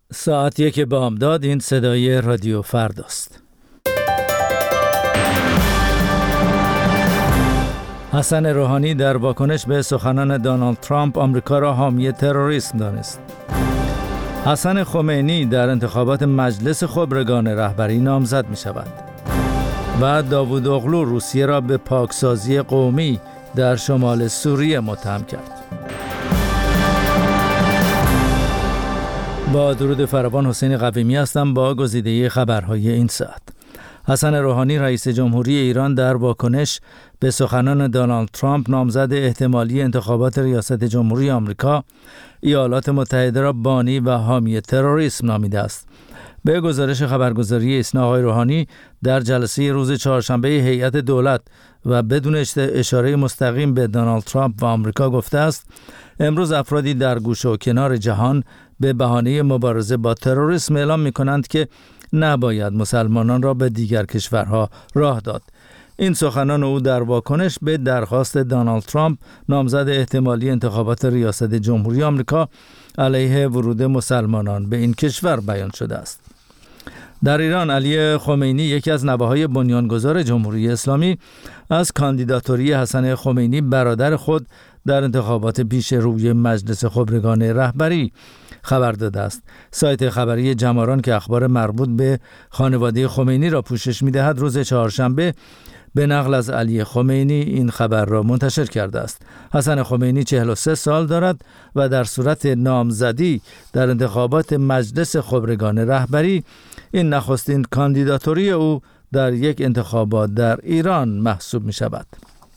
ساعت 1 بامداد. این صدای رادیو فرداست. حسن روحانی در واکنش به سخنان دونالد ترامپ آمریکا را حامی تروریسم دانست. حسن خمینی در انتخابات مجلس خبرگان رهبری نامزد می شود. و داوود اغلو روسیه را به پاکسازی قومی در شمال سوریه متهم کرد. با درود فراوان، حسین قویمی هستم با گزیده خبرهای این ساعت. حسن روحانی رئیس جمهوری ایران در واکنش به سخنان دونالد ترامپ نامزد احتمالی انتخابات ریاست جمهوری آمریکا، ایالات متحده را بانی و حامی تروریسم نامیده است. به گزارش خبرگزاری ایسنا، آقای روحانی در جلسه روز چهارشنبه هیئت دولت و بدون اشاره مستقیم به دونالد ترامپ و آمریکا گفته است امروز افرادی در گوشه و کنار جهان به بهانه مبارزه با تروریسم اعلام می‌کنند که نباید مسلمانان را به دیگر کشورها راه داد. این سخنان او در واکنش به درخواست دونالد ترامپ نامزد احتمالی انتخابات ریاست جمهوری آمریکا علیه ورود مسلمانان به این کشور بیان شده است. در ایران، علی خمینی، یکی از نوه‌های بنیانگذار جمهوری اسلامی، از کاندیداتوری حسن خمینی برادر خود در انتخابات پیش روی مجلس خبرگان رهبری خبر داده است. سایت خبری جماران که اخبار مربوط به خانواده خمینی را پوشش می‌دهد، روز چهارشنبه به نقل از علی خمینی این خبر را منتشر کرده است. حسن خمینی 43 سال دارد و در صورت نامزدی در انتخابات مجلس خبرگان رهبری این نخستین کاندیداتوری او در یک انتخابات در ایران محسوب می شود.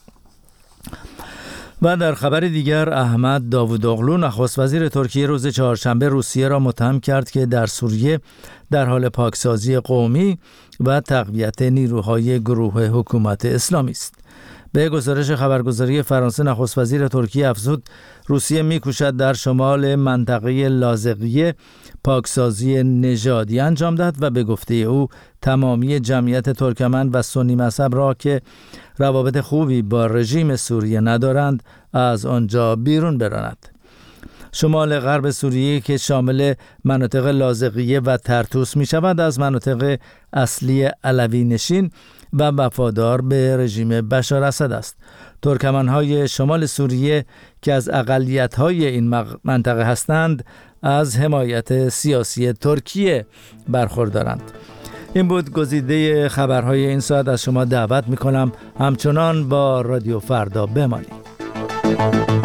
و در خبر دیگر، احمد داوودوغلو نخست وزیر ترکیه روز چهارشنبه روسیه را متهم کرد که در سوریه در حال پاکسازی قومی و تقویت نیروهای گروه حکومت اسلامی است. به گزارش خبرگزاری فرانسه، نخست وزیر ترکیه افزود روسیه می‌کوشد در شمال منطقه لاذقیه پاکسازی نژادی انجام دهد و به گفته او تمامی جمعیت ترکمن و سنی مذهب را که روابط خوبی با رژیم سوریه ندارند از آنجا بیرون براند. شمال غرب سوریه که شامل مناطق لاذقیه و طرطوس می شود از مناطق اصلی علوی نشین و وفادار به رژیم بشار اسد است. ترکمن‌های شمال سوریه که از اقلیت‌های این منطقه هستند از حمایت سیاسی ترکیه برخوردارند. این بود گزیده خبرهای این ساعت. از شما دعوت می‌کنم همچنان با رادیو فردا بمانید.